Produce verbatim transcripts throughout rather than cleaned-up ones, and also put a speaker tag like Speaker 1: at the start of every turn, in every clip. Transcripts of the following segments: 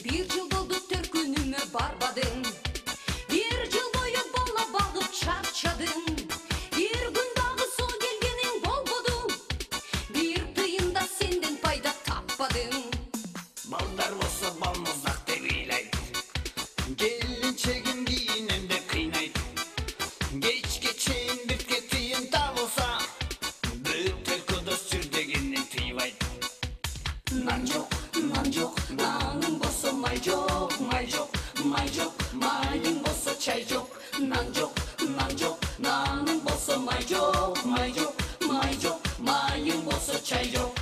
Speaker 1: Bir жыл болду төркүнүмө барбадың. Bir жыл бою бала багып чарчадың. Bir күн дагы сол келгениң болбоду. Bir тыйын да сенден пайда таппадың.
Speaker 2: Балдар болса балмыздак деп ыйлайт, келинчегим кийинемде кыйнайт. Кечке чейин бирке тыйын табылса, бүт өлкөдө сүр дегенин тыйбайт.
Speaker 1: Нан жок, нан жок, наның болсо май жок, май жок, май жок, майың болсо чай жок. Нан жок, нан жок, наның болсо май жок, май жок, май жок, майың болсо чай жок.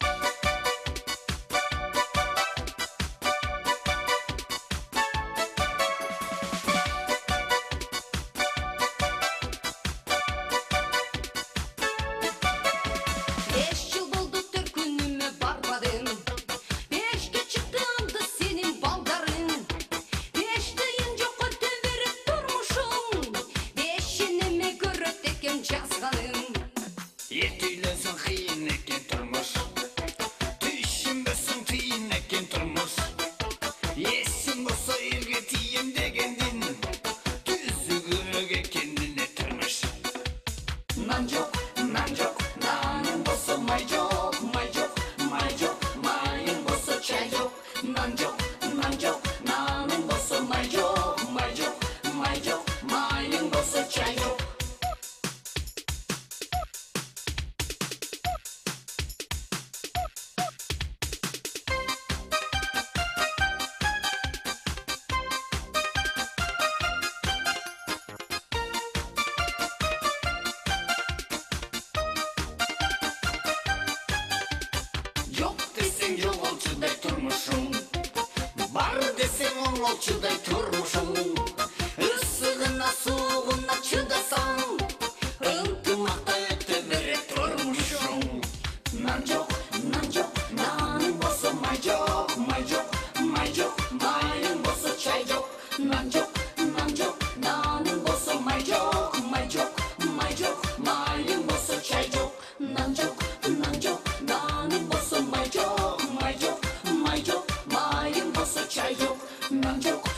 Speaker 1: Беш жыл болду төркүнүмө барбадың. Бешке чыкты анды сенин балдарың. Беш тыйын жокко төбөрөп турмушуң. Беши неме көрөт экен жазганың.
Speaker 2: Ерте үйлөнсөң кыйын экен турмуш, түшүнбөсүң тыйын экен турмуш. Эсиң болсо элге тием дегендин, түзүгүрөк экенине турмуш.
Speaker 1: Нан жок, нан жок, наның болсо май жок, май жок, май жок, майың болсо чай жок. Нан жок, нан жок, наның болсо май жок, май жок, май жок, майың болсо чай жок. Жок десең жоголчудай турмушуң, бар десең оңолчудай турмушуң. Ысыгына суугуна чыдасаң, ынтымакта өтө берет турмушуң. Нан жок, нан жок, наның болсо май жок, май жок, май жок, майың болсо чай жок. Нан жок, нан жок, наның болсо май жок, май жок, май жок, майың болсо чай жок. Нан жок, нан жок, наның болсо май жок, май жок, май жок, майың болсо чай жок. Нан жок.